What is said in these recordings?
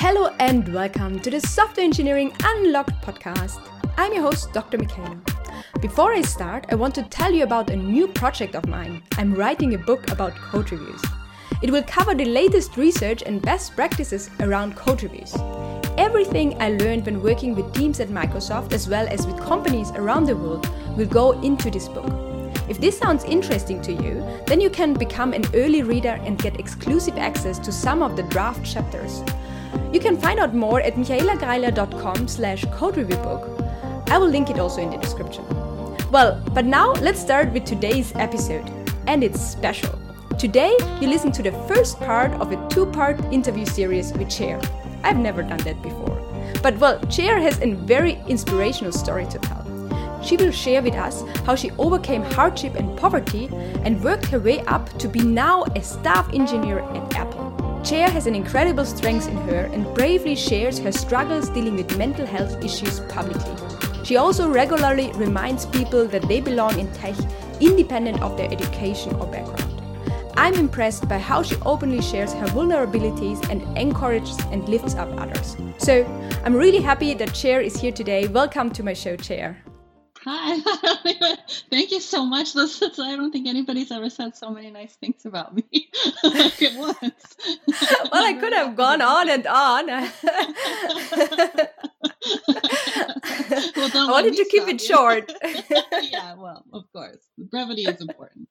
Hello and welcome to the Software Engineering Unlocked podcast. I'm your host, Dr. Michaela. Before I start, I want to tell you about a new project of mine. I'm writing a book about code reviews. It will cover the latest research and best practices around code reviews. Everything I learned when working with teams at Microsoft as well as with companies around the world will go into this book. If this sounds interesting to you, then you can become an early reader and get exclusive access to some of the draft chapters. You can find out more at michaelagreiler.com/code-review-book. I will link it also in the description. Well, but now let's start with today's episode. And it's special. Today, you listen to the first part of a two-part interview series with Cher. I've never done that before. But well, Cher has a very inspirational story to tell. She will share with us how she overcame hardship and poverty and worked her way up to be now a staff engineer at Apple. Cher has an incredible strength in her and bravely shares her struggles dealing with mental health issues publicly. She also regularly reminds people that they belong in tech independent of their education or background. I'm impressed by how she openly shares her vulnerabilities and encourages and lifts up others. So I'm really happy that Cher is here today. Welcome to my show, Cher. Hi, thank you so much. I don't think anybody's ever said so many nice things about me like at once. Well, I could have gone on and on. Well, I wanted to keep it short. Yeah, well, of course. Brevity is important.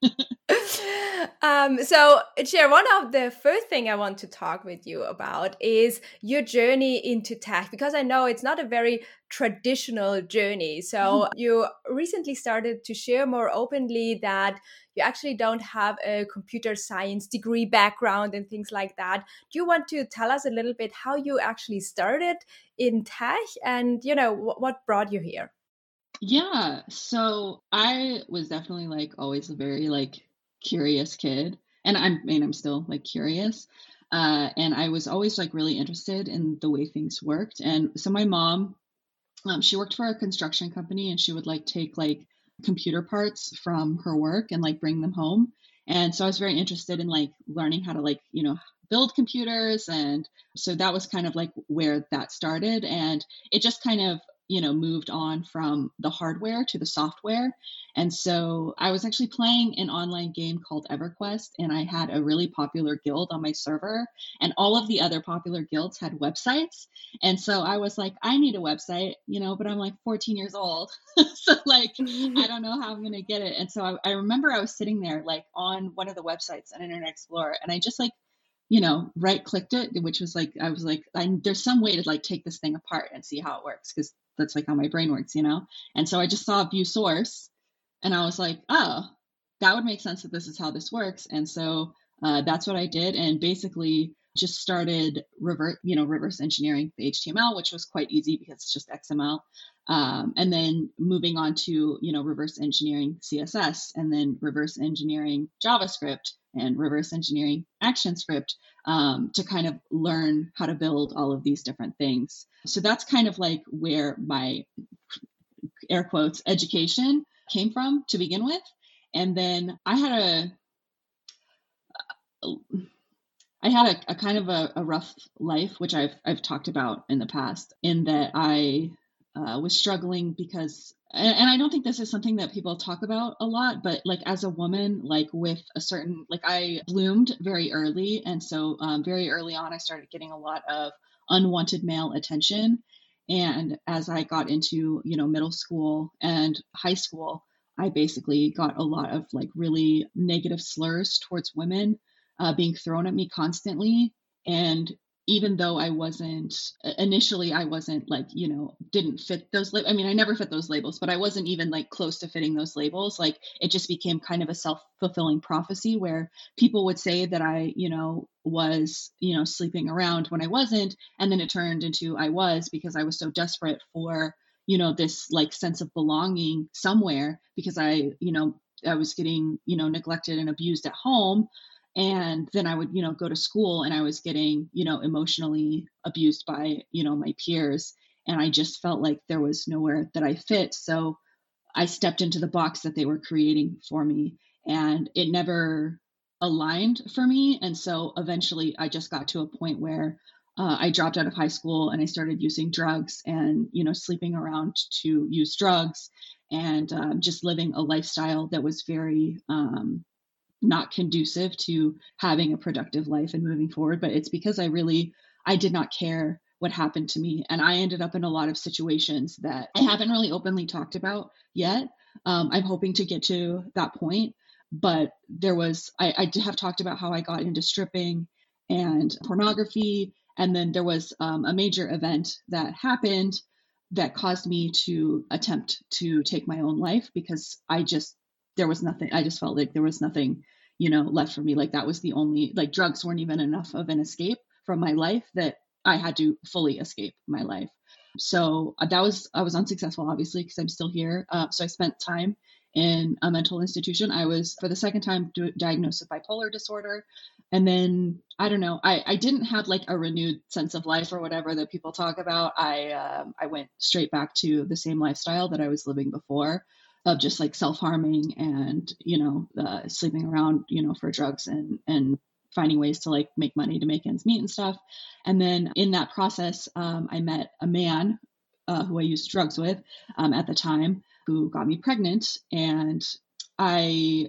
So, Cher, one of the first thing I want to talk with you about is your journey into tech, because I know it's not a very traditional journey. So you recently started to share more openly that you actually don't have a computer science degree background and things like that. Do you want to tell us a little bit how you actually started in tech and, what brought you here? Yeah, so I was definitely always a very curious kid, and I'm still curious. And I was always really interested in the way things worked. And so my mom, she worked for a construction company, and she would take computer parts from her work and bring them home. And so I was very interested in learning how to build computers. And so that was kind of where that started. And it just kind of moved on from the hardware to the software. And so I was actually playing an online game called EverQuest, and I had a really popular guild on my server, and all of the other popular guilds had websites. And so I was like, I need a website, but I'm 14 years old. So I don't know how I'm going to get it. And so I remember I was sitting there on one of the websites on Internet Explorer, and I just right clicked it, which was there's some way to take this thing apart and see how it works, because that's how my brain works, And so I just saw view source, and I was like, oh, that would make sense that this is how this works. And so that's what I did, and basically just started reverse engineering the HTML, which was quite easy because it's just XML. And then moving on to, reverse engineering CSS, and then reverse engineering JavaScript, and reverse engineering ActionScript, to kind of learn how to build all of these different things. So that's kind of where my air quotes education came from to begin with. And then I had a kind of a rough life, which I've talked about in the past, in that I was struggling because, and I don't think this is something that people talk about a lot, but as a woman, with a certain, I bloomed very early. And so very early on, I started getting a lot of unwanted male attention. And as I got into, middle school and high school, I basically got a lot of really negative slurs towards women being thrown at me constantly. And even though I wasn't didn't fit those labels. I mean, I never fit those labels, but I wasn't even close to fitting those labels. It just became kind of a self-fulfilling prophecy where people would say that I, was, sleeping around when I wasn't. And then it turned into I was, because I was so desperate for, this sense of belonging somewhere, because I was getting, neglected and abused at home. And then I would, go to school, and I was getting, emotionally abused by, my peers. And I just felt like there was nowhere that I fit. So I stepped into the box that they were creating for me, and it never aligned for me. And so eventually I just got to a point where I dropped out of high school and I started using drugs and, sleeping around to use drugs and just living a lifestyle that was very not conducive to having a productive life and moving forward. But it's because I did not care what happened to me. And I ended up in a lot of situations that I haven't really openly talked about yet. I'm hoping to get to that point. But I have talked about how I got into stripping and pornography. And then there was a major event that happened that caused me to attempt to take my own life because there was nothing. I just felt like there was nothing, left for me. Like that was the only, like drugs weren't even enough of an escape from my life that I had to fully escape my life. So I was unsuccessful, obviously, because I'm still here. So I spent time in a mental institution. I was, for the second time, diagnosed with bipolar disorder. And then, I don't know, I didn't have like a renewed sense of life or whatever that people talk about. I went straight back to the same lifestyle that I was living before, of just like self-harming and, sleeping around, for drugs and finding ways to like make money to make ends meet and stuff. And then in that process, I met a man who I used drugs with at the time, who got me pregnant. And I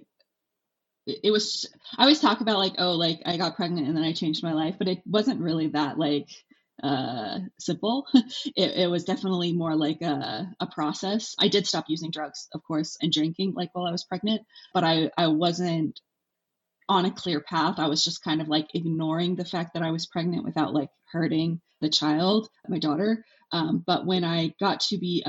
always talk about like, oh, like I got pregnant and then I changed my life, but it wasn't really that like simple. It was definitely more like a process. I did stop using drugs, of course, and drinking like while I was pregnant, but I wasn't on a clear path. I was just kind of like ignoring the fact that I was pregnant without like hurting the child, my daughter. But when I got to be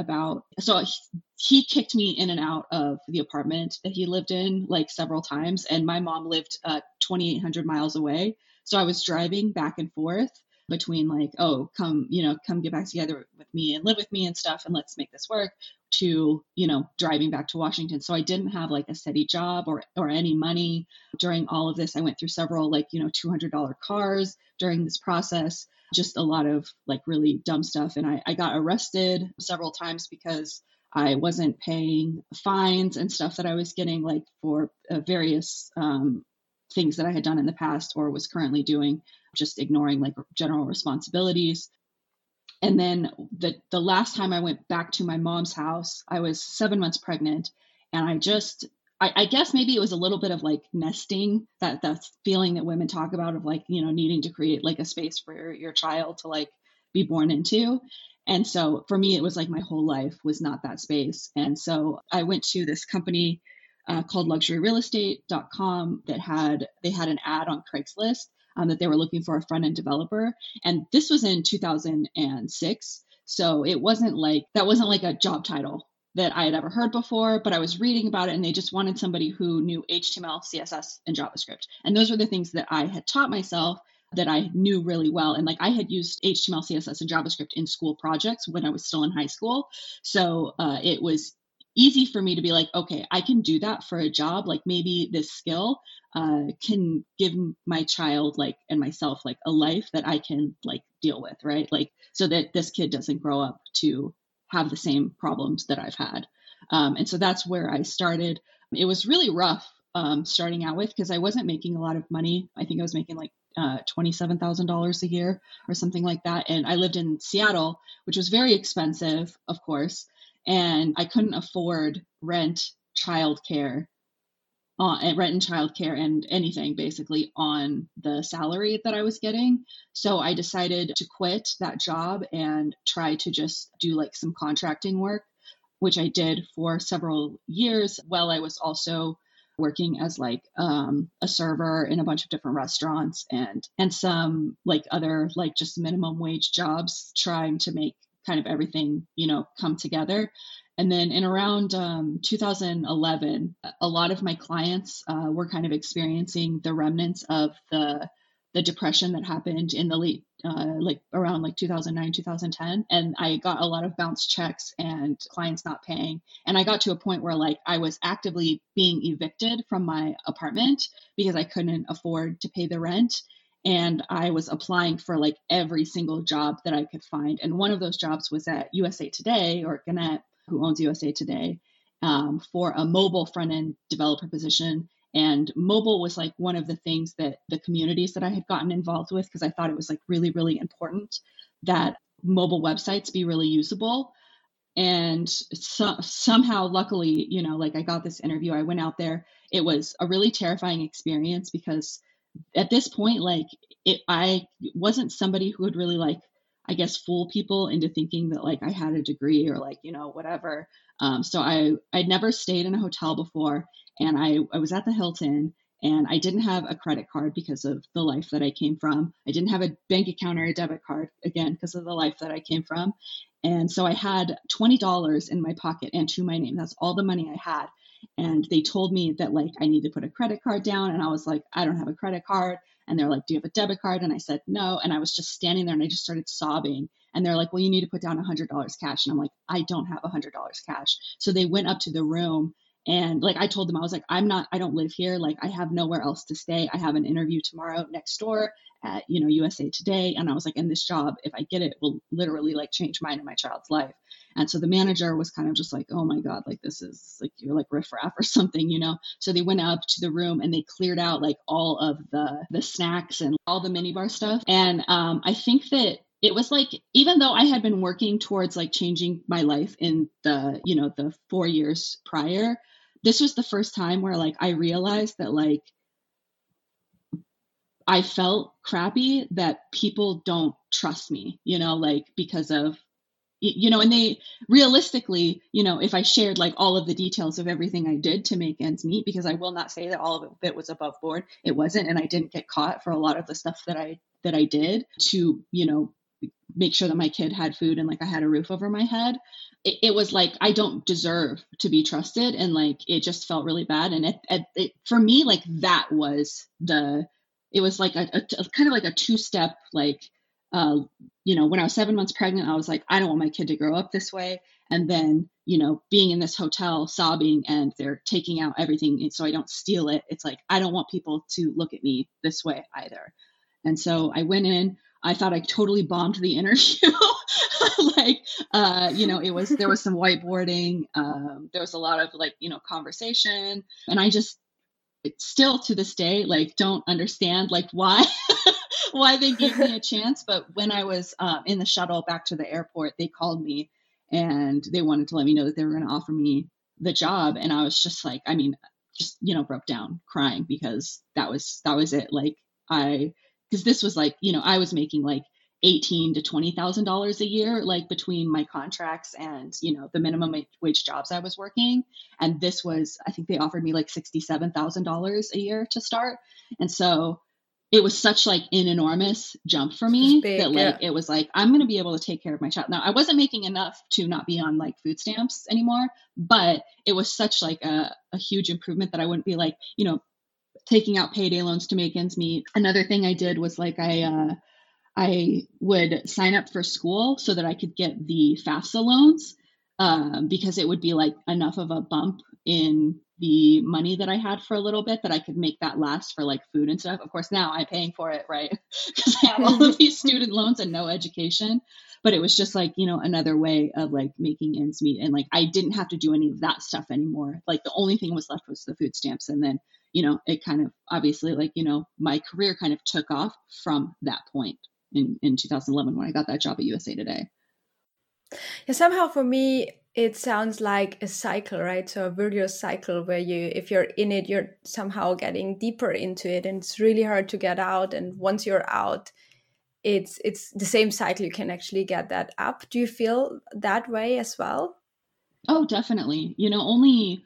he kicked me in and out of the apartment that he lived in like several times. And my mom lived 2,800 miles away. So I was driving back and forth between like, oh, come get back together with me and live with me and stuff. And let's make this work, to, driving back to Washington. So I didn't have like a steady job or any money during all of this. I went through several like, $200 cars during this process, just a lot of like really dumb stuff. And I got arrested several times because I wasn't paying fines and stuff that I was getting like for various things that I had done in the past or was currently doing, just ignoring like general responsibilities. And then the last time I went back to my mom's house, I was 7 months pregnant. And I guess maybe it was a little bit of like nesting, that feeling that women talk about of like, needing to create like a space for your child to like be born into. And so for me, it was like my whole life was not that space. And so I went to this company called luxuryrealestate.com they had an ad on Craigslist that they were looking for a front-end developer. And this was in 2006. So that wasn't like a job title that I had ever heard before, but I was reading about it and they just wanted somebody who knew HTML, CSS, and JavaScript. And those were the things that I had taught myself that I knew really well. And like I had used HTML, CSS, and JavaScript in school projects when I was still in high school. So it was easy for me to be like, okay, I can do that for a job. Like maybe this skill can give my child like and myself like a life that I can like deal with, right? Like so that this kid doesn't grow up to have the same problems that I've had. And so that's where I started. It was really rough starting out with because I wasn't making a lot of money. I think I was making like $27,000 a year or something like that. And I lived in Seattle, which was very expensive, of course. And I couldn't afford rent and childcare and anything basically on the salary that I was getting. So I decided to quit that job and try to just do like some contracting work, which I did for several years while I was also working as like a server in a bunch of different restaurants and some like other like just minimum wage jobs, trying to make kind of everything, come together. And then in around 2011, a lot of my clients were kind of experiencing the remnants of the depression that happened in the late, around 2009, 2010. And I got a lot of bounce checks and clients not paying. And I got to a point where like I was actively being evicted from my apartment because I couldn't afford to pay the rent. And I was applying for like every single job that I could find. And one of those jobs was at USA Today, or Gannett, who owns USA Today, for a mobile front-end developer position. And mobile was like one of the things that the communities that I had gotten involved with, because I thought it was like really, really important that mobile websites be really usable. And somehow, luckily, like I got this interview, I went out there. It was a really terrifying experience because at this point, like I wasn't somebody who would really like, I guess, fool people into thinking that like I had a degree or like, whatever. So I'd never stayed in a hotel before, and I was at the Hilton, and I didn't have a credit card because of the life that I came from. I didn't have a bank account or a debit card, again, because of the life that I came from. And so I had $20 in my pocket and to my name. That's all the money I had. And they told me that like I need to put a credit card down. And I was like, I don't have a credit card. And they're like, do you have a debit card? And I said, no. And I was just standing there and I just started sobbing. And they're like, well, you need to put down $100 cash. And I'm like, I don't have $100 cash. So they went up to the room, and like I told them, I was like, I don't live here. Like I have nowhere else to stay. I have an interview tomorrow next door at, USA Today. And I was like, and this job, if I get it, will literally like change mine and my child's life. And so the manager was kind of just like, oh my God, like this is like, you're like riffraff or something, So they went up to the room and they cleared out like all of the snacks and all the minibar stuff. And I think that it was like, even though I had been working towards like changing my life in the 4 years prior, this was the first time where like I realized that like I felt crappy that people don't trust me, like because of, and they realistically, if I shared like all of the details of everything I did to make ends meet, because I will not say that all of it was above board. It wasn't. And I didn't get caught for a lot of the stuff that I did to, make sure that my kid had food and like I had a roof over my head. It was like, I don't deserve to be trusted. And like, it just felt really bad. And it for me, like that was it was like a kind of like a two-step, like, when I was 7 months pregnant, I was like, I don't want my kid to grow up this way. And then, being in this hotel sobbing and they're taking out everything so I don't steal it. It's like, I don't want people to look at me this way either. And so I went in, I thought I totally bombed the interview. Like, there was some whiteboarding. There was a lot of like, conversation, and I just still to this day, like, don't understand like why they gave me a chance. But when I was in the shuttle back to the airport, they called me and they wanted to let me know that they were going to offer me the job. And I was just like, broke down crying because that was it. Like because this was like, I was making like $18,000 to $20,000 a year, like between my contracts and, the minimum wage jobs I was working. And this was, I think they offered me like $67,000 a year to start. And so it was such like an enormous jump for me that like, It was like, I'm going to be able to take care of my child. Now I wasn't making enough to not be on like food stamps anymore, but it was such like a huge improvement that I wouldn't be like, taking out payday loans to make ends meet. Another thing I did was like, I would sign up for school so that I could get the FAFSA loans, because it would be like enough of a bump in the money that I had for a little bit that I could make that last for like food and stuff. Of course, now I'm paying for it, right? Because I have all of these student loans and no education. But it was just like, another way of like making ends meet. And like, I didn't have to do any of that stuff anymore. Like the only thing was left was the food stamps. And then, it kind of obviously like, my career kind of took off from that point in 2011 when I got that job at USA Today. Yeah, somehow for me, it sounds like a cycle, right? So a virtuous cycle where if you're in it, you're somehow getting deeper into it, and it's really hard to get out. And once you're out, it's the same cycle. You can actually get that up. Do you feel that way as well? Oh, definitely. Only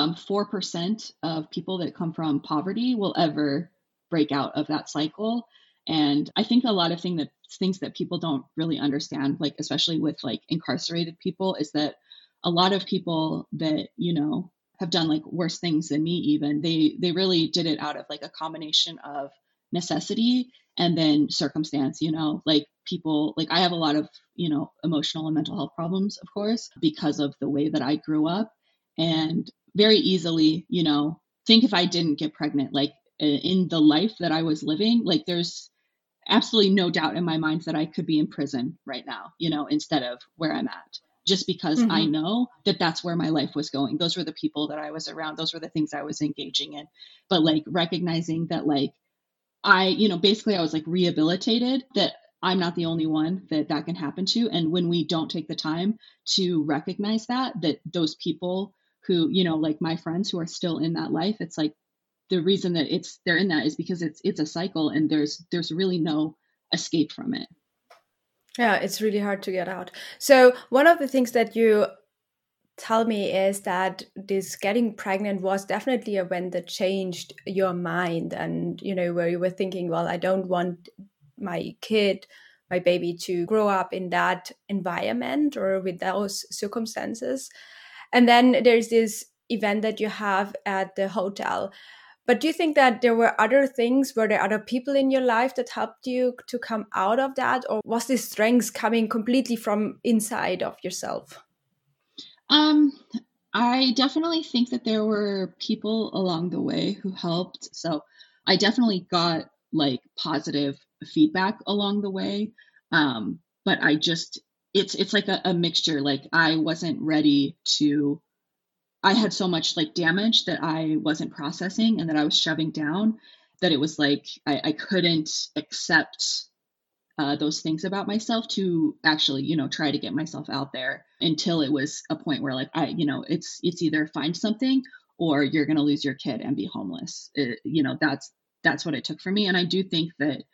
4% of people that come from poverty will ever break out of that cycle. And I think a lot of things that people don't really understand, like especially with like incarcerated people, is that a lot of people that, have done like worse things than me, even they really did it out of like a combination of necessity and then circumstance, like people, like I have a lot of, emotional and mental health problems, of course, because of the way that I grew up. And very easily, think if I didn't get pregnant, like in the life that I was living, like there's absolutely no doubt in my mind that I could be in prison right now, instead of where I'm at. just because I know that that's where my life was going. Those were the people that I was around. Those were the things I was engaging in. But like recognizing that like basically I was like rehabilitated, that I'm not the only one that can happen to. And when we don't take the time to recognize that those people who, like my friends who are still in that life, it's like the reason that they're in that is because it's a cycle, and there's really no escape from it. Yeah, it's really hard to get out. So one of the things that you tell me is that this getting pregnant was definitely a event that changed your mind, and where you were thinking, well, I don't want my baby to grow up in that environment or with those circumstances. And then there's this event that you have at the hotel. But do you think that there were other things? Were there other people in your life that helped you to come out of that? Or was this strength coming completely from inside of yourself? I definitely think that there were people along the way who helped. So I definitely got like positive feedback along the way. But it's like a mixture. Like I wasn't ready I had so much like damage that I wasn't processing and that I was shoving down, that it was like I couldn't accept those things about myself to actually, try to get myself out there, until it was a point where like it's either find something or you're going to lose your kid and be homeless. That's what it took for me. And I do think that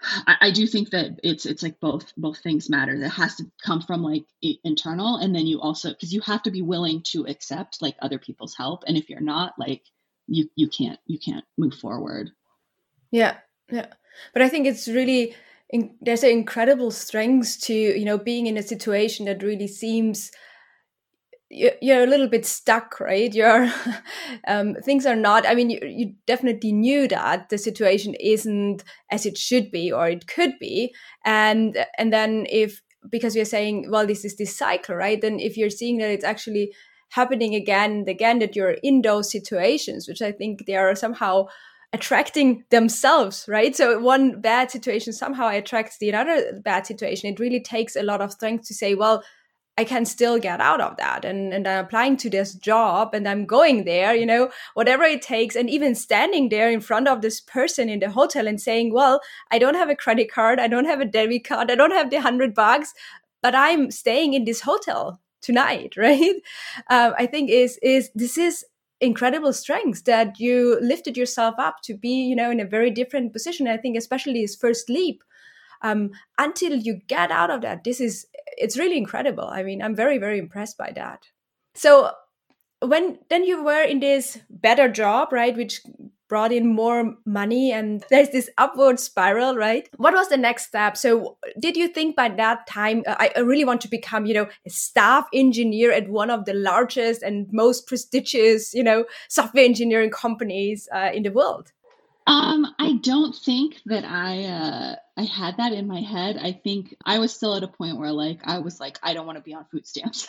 it's like both things matter. That has to come from like internal, and then you also, because you have to be willing to accept like other people's help. And if you're not, like you can't move forward. Yeah. But I think it's really there's an incredible strength to being in a situation that really seems you're a little bit stuck, right? You're things are not, I mean, you definitely knew that the situation isn't as it should be or it could be, and then because you're saying, well, this is this cycle, right? Then if you're seeing that it's actually happening again and again, that you're in those situations, which I think they are somehow attracting themselves, right? So one bad situation somehow attracts the another bad situation. It really takes a lot of strength to say, well, I can still get out of that. And I'm applying to this job and I'm going there, whatever it takes. And even standing there in front of this person in the hotel and saying, well, I don't have a credit card. I don't have a debit card. I don't have the $100, but I'm staying in this hotel tonight, right? I think this is incredible strength that you lifted yourself up to be, in a very different position. I think especially his first leap, until you get out of that, it's really incredible. I mean, I'm very, very impressed by that. So then you were in this better job, right, which brought in more money, and there's this upward spiral, right? What was the next step? So did you think by that time, I really want to become, a staff engineer at one of the largest and most prestigious, software engineering companies in the world? I don't think that I had that in my head. I think I was still at a point where I was like, I don't want to be on food stamps,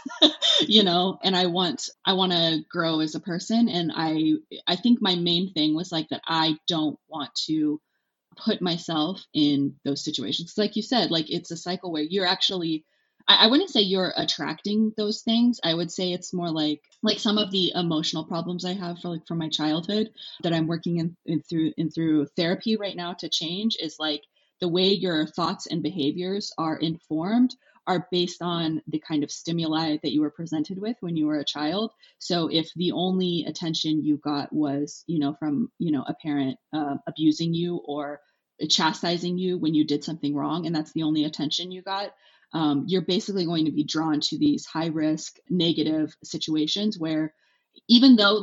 and I want to grow as a person. And I think my main thing was like that I don't want to put myself in those situations. Like you said, like it's a cycle where you're actually, I wouldn't say you're attracting those things. I would say it's more like some of the emotional problems I have from my childhood that I'm working through therapy right now to change, is like the way your thoughts and behaviors are informed are based on the kind of stimuli that you were presented with when you were a child. So if the only attention you got was, from, a parent abusing you or chastising you when you did something wrong, and that's the only attention you got, you're basically going to be drawn to these high risk negative situations where, even though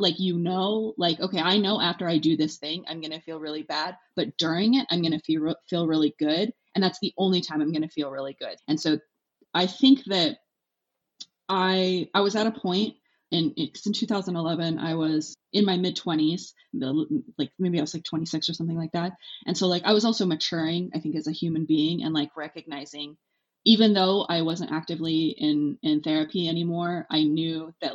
okay, I know after I do this thing, I'm going to feel really bad, but during it, I'm going to feel really good. And that's the only time I'm going to feel really good. And so I think that I was at a point in 2011, I was in my mid 20s, like maybe I was like 26 or something like that. And so I was also maturing, I think, as a human being, and recognizing, even though I wasn't actively in therapy anymore, I knew that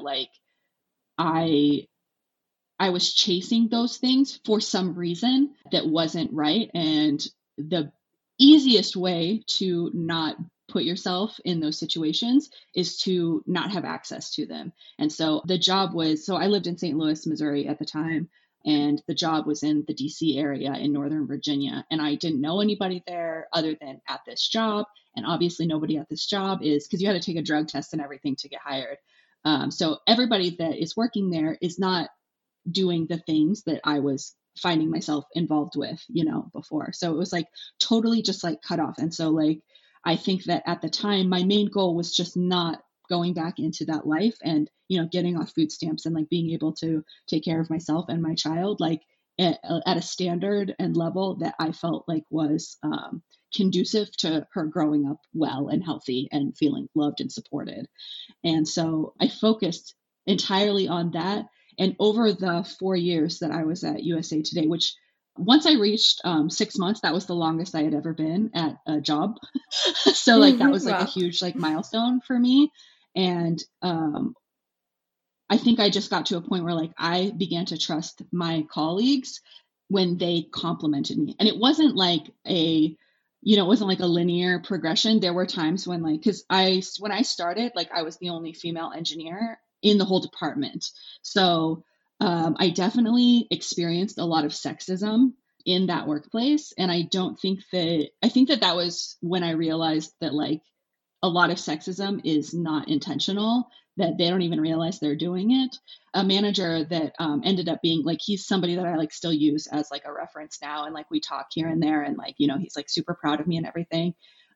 I was chasing those things for some reason that wasn't right. And the easiest way to not put yourself in those situations is to not have access to them. And so the job was, so I lived in St. Louis, Missouri at the time, and the job was in the DC area in Northern Virginia. And I didn't know anybody there other than at this job. And obviously nobody at this job is, because you had to take a drug test and everything to get hired. So everybody that is working there is not doing the things that I was finding myself involved with, before. So it was like totally just like cut off. And so like, I think that at the time, my main goal was just not going back into that life and, getting off food stamps and like being able to take care of myself and my child, like at a standard and level that I felt like was conducive to her growing up well and healthy and feeling loved and supported. And so I focused entirely on that. And over the 4 years that I was at USA Today, which once I reached 6 months, that was the longest I had ever been at a job. So like that was like a huge like milestone for me. And I think I just got to a point where like I began to trust my colleagues when they complimented me. And it wasn't like it wasn't like a linear progression. There were times when like, because when I started, like I was the only female engineer in the whole department. So I definitely experienced a lot of sexism in that workplace. And I think that was when I realized that like a lot of sexism is not intentional, that they don't even realize they're doing it. A manager that ended up being like, he's somebody that I like still use as like a reference now. And like we talk here and there and like, he's like super proud of me and everything.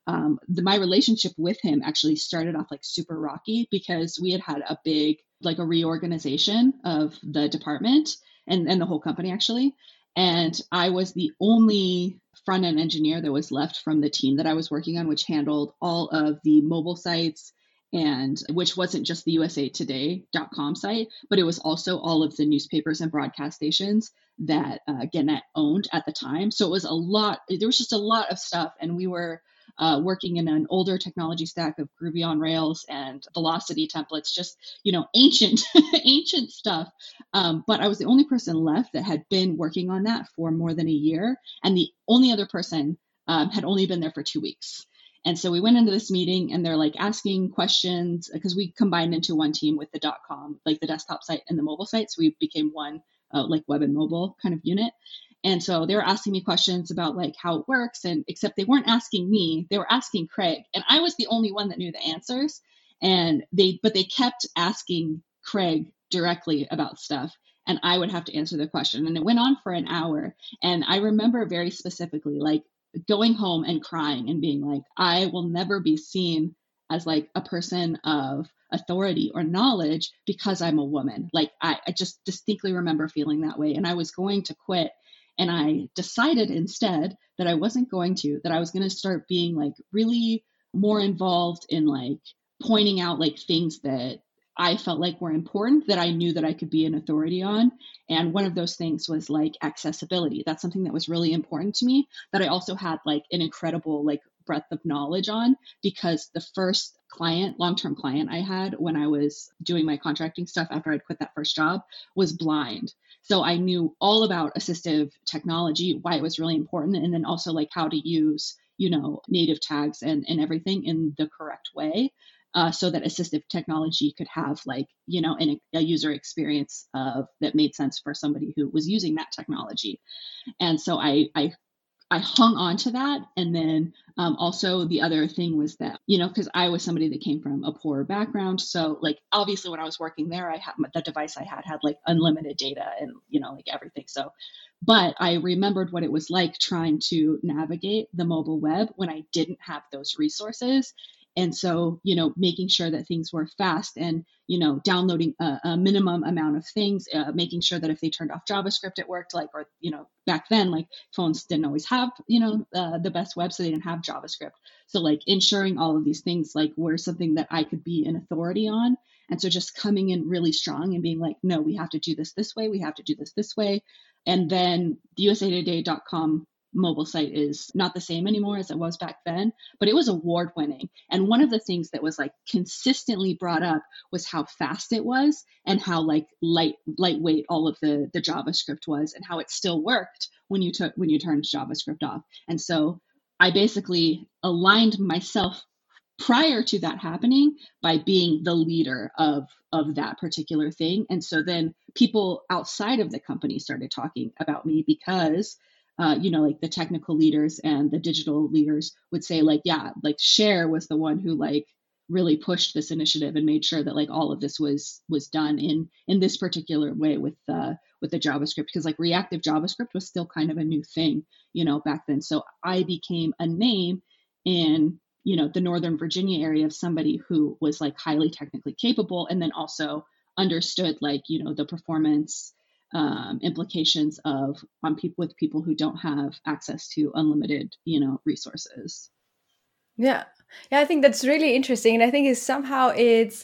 My relationship with him actually started off like super rocky because we had a big, like a reorganization of the department and the whole company actually. And I was the only front end engineer that was left from the team that I was working on, which handled all of the mobile sites, and which wasn't just the usatoday.com site, but it was also all of the newspapers and broadcast stations that Gannett owned at the time. So it was there was just a lot of stuff. And we were working in an older technology stack of Groovy on Rails and Velocity templates, just, ancient, ancient stuff. But I was the only person left that had been working on that for more than a year. And the only other person had only been there for 2 weeks. And so we went into this meeting and they're like asking questions because we combined into one team with the .com, like the desktop site and the mobile site. So we became one like web and mobile kind of unit. And so they were asking me questions about like how it works, and except they weren't asking me, they were asking Craig, and I was the only one that knew the answers. And they kept asking Craig directly about stuff, and I would have to answer the question. And it went on for an hour. And I remember very specifically like going home and crying and being like, I will never be seen as like a person of authority or knowledge because I'm a woman. Like I just distinctly remember feeling that way. And I was going to quit. And I decided instead that I wasn't going to, that I was going to start being like really more involved in like pointing out like things that I felt like were important that I knew that I could be an authority on. And one of those things was like accessibility. That's something that was really important to me, that I also had like an incredible like breadth of knowledge on, because the first long-term client I had when I was doing my contracting stuff after I'd quit that first job was blind. So I knew all about assistive technology, why it was really important, and then also like how to use, native tags and everything in the correct way. So that assistive technology could have like, a user experience that made sense for somebody who was using that technology. And so I hung on to that. And then also the other thing was that, because I was somebody that came from a poor background. So like, obviously when I was working there, the device I had like unlimited data and, like everything. So, but I remembered what it was like trying to navigate the mobile web when I didn't have those resources. And so, making sure that things were fast and, downloading a minimum amount of things, making sure that if they turned off JavaScript, it worked, like, or, back then, like phones didn't always have, the best web, so they didn't have JavaScript. So like ensuring all of these things, like were something that I could be an authority on. And so just coming in really strong and being like, no, we have to do this way. We have to do this way. And then the usatoday.com mobile site is not the same anymore as it was back then, but it was award winning. And one of the things that was like consistently brought up was how fast it was and how like lightweight all of the JavaScript was, and how it still worked when you turned JavaScript off. And so I basically aligned myself prior to that happening by being the leader of that particular thing. And so then people outside of the company started talking about me because like the technical leaders and the digital leaders would say like, yeah, like Cher was the one who like really pushed this initiative and made sure that like all of this was done in this particular way with the JavaScript, because like reactive JavaScript was still kind of a new thing, back then. So I became a name in the Northern Virginia area of somebody who was like highly technically capable, and then also understood like the performance implications of people who don't have access to unlimited resources. Yeah, I think that's really interesting, and I think it's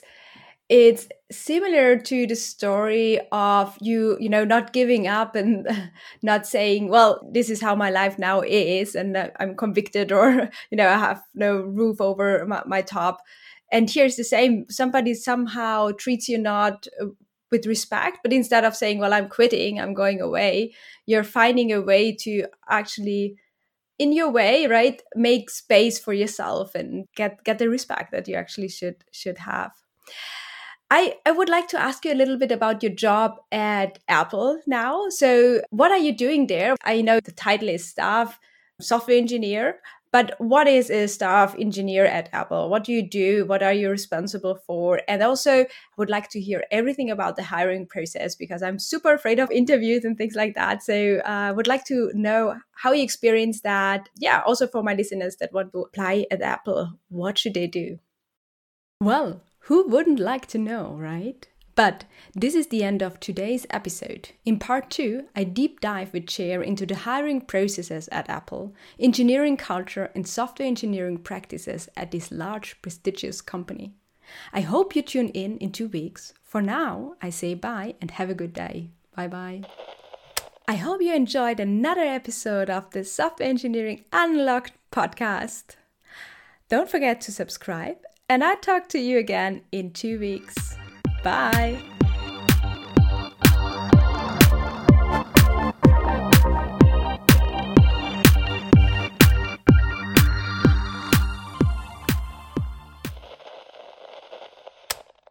similar to the story of you not giving up and not saying, well, this is how my life now is, and I'm convicted, or I have no roof over my top. And here's the same: somebody somehow treats you not with respect, but instead of saying, well, I'm quitting, I'm going away, you're finding a way to actually, in your way, right, make space for yourself and get the respect that you actually should have. I would like to ask you a little bit about your job at Apple now. So what are you doing there? I know the title is staff software engineer, but what is a staff engineer at Apple? What do you do? What are you responsible for? And also, I would like to hear everything about the hiring process, because I'm super afraid of interviews and things like that. So I would like to know how you experience that. Yeah, also for my listeners that want to apply at Apple, what should they do? Well, who wouldn't like to know, right? But this is the end of today's episode. In part 2, I deep dive with Cher into the hiring processes at Apple, engineering culture and software engineering practices at this large, prestigious company. I hope you tune in 2 weeks. For now, I say bye and have a good day. Bye-bye. I hope you enjoyed another episode of the Software Engineering Unlocked podcast. Don't forget to subscribe, and I'll talk to you again in 2 weeks. Bye!